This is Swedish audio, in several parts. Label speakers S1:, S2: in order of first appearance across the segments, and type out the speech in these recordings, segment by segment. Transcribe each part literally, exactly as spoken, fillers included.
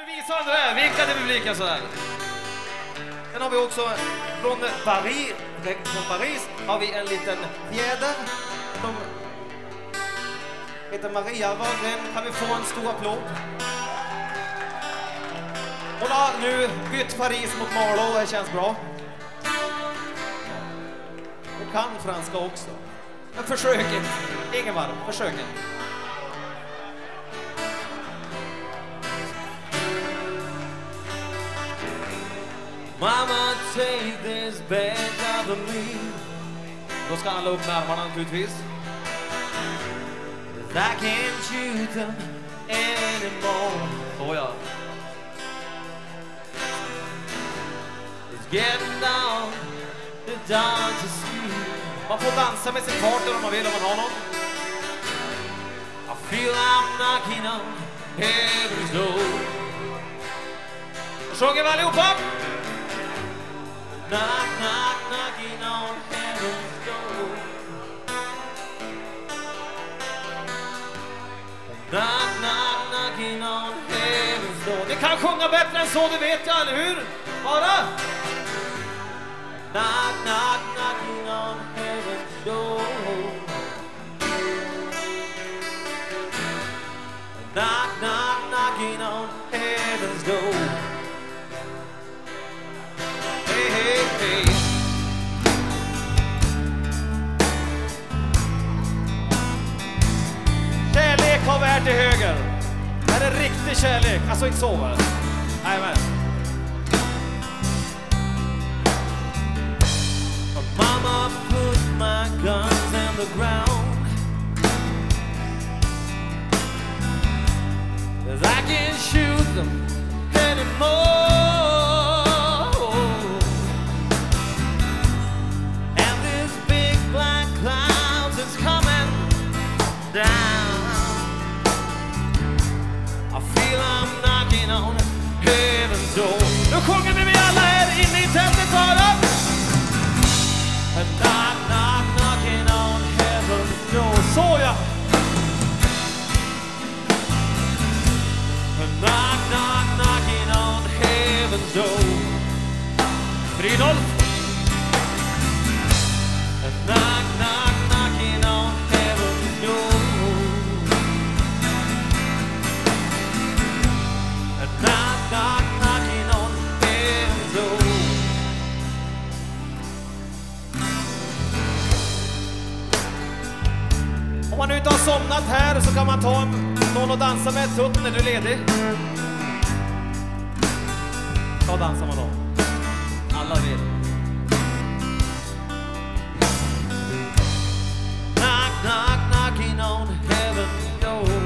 S1: du visa den där? Vinka till publiken sådär. Sen har vi också från Paris, från Paris har vi en liten fjäder som heter Maria Wahlgren. Kan vi få en stor applåd? Hon har nu bytt Paris mot Marlow och det känns bra. Hon kan franska också. Men försök inte. Ingemar, försök inte. Mama, take this badge out of me. Då ska alla upp med armarna naturligtvis. I can't shoot them anymore. Så ja. It's getting down, the down to sleep. Man får dansa med sin partner om man vill, om man har någon. I feel I'm knocking on heaven's door. Och sjunger vi allihopa. Knock, knock, knocking on heaven's door. Knock, knock, knocking on heaven's door. Ni kan sjunga bättre än så, det vet jag, eller hur? Bara! Knock, knock, knocking on heaven's door. Knock, knock, knocking on heaven's door. Hey, hey, hey. Kärlek har vi här till höger. Det här är riktig kärlek. Alltså inte så, va? Nej, men. Mama put my guns in the ground, 'cause I can't shoot them anymore. And this big black clouds is coming down. I feel I'm knocking on heaven's door. Nu sjunger vi alla här inne i tältet, bara. And knock, knock, knocking on heaven's door. Så ja. And knock, knock, knocking on heaven's door. tre noll. And knock, knock, knocking on heaven's door. And knock, knock, knocking on heaven's door. Om man inte har somnat här så kan man ta någon och dansa med ett tutt när du är ledig. Ta och dansa med någon. Alla vill. Knock, knock, knocking on heaven's door.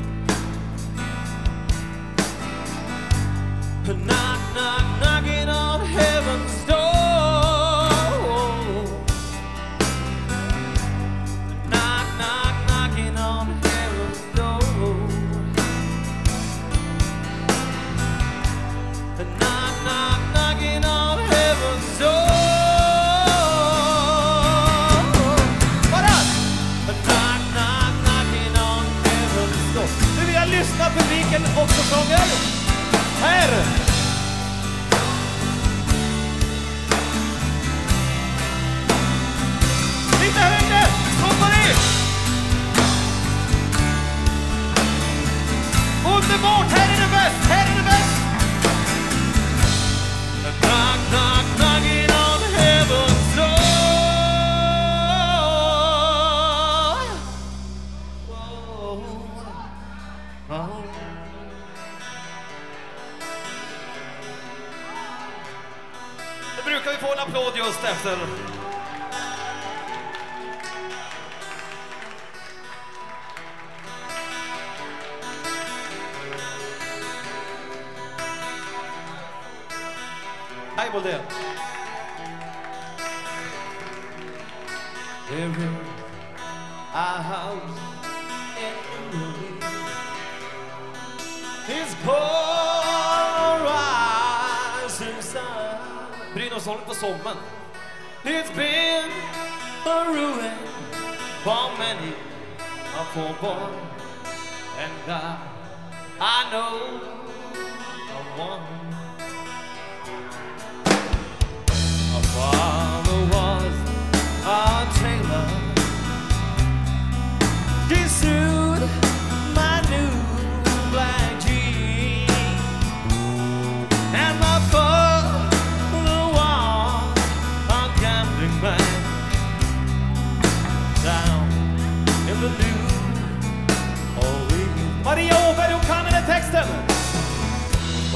S1: Knock, knock, knocking on heaven's door. Publiken också sjunger här. Lite högre, stoppar ni. Underbart, här är det bäst, här är det bäst. Knock, knock, knocking on heaven's door. Oh. Det brukar vi få en applåd just efter. Hej Boldén. There is a house in the ruin. It's cold rising sun. Brynolfsholm på sommaren. It's been a ruin for many a poor boy and God I know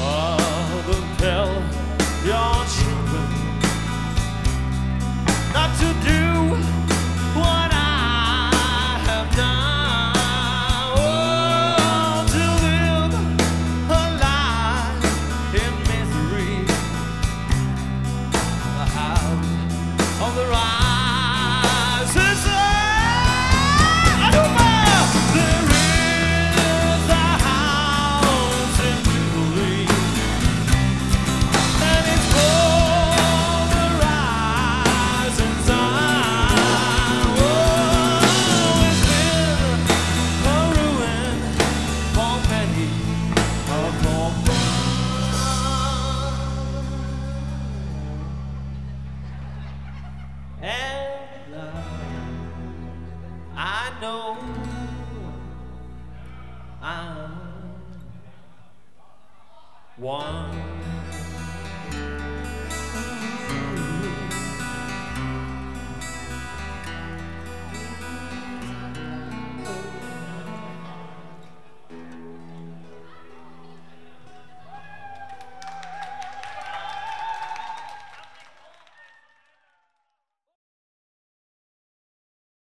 S1: far.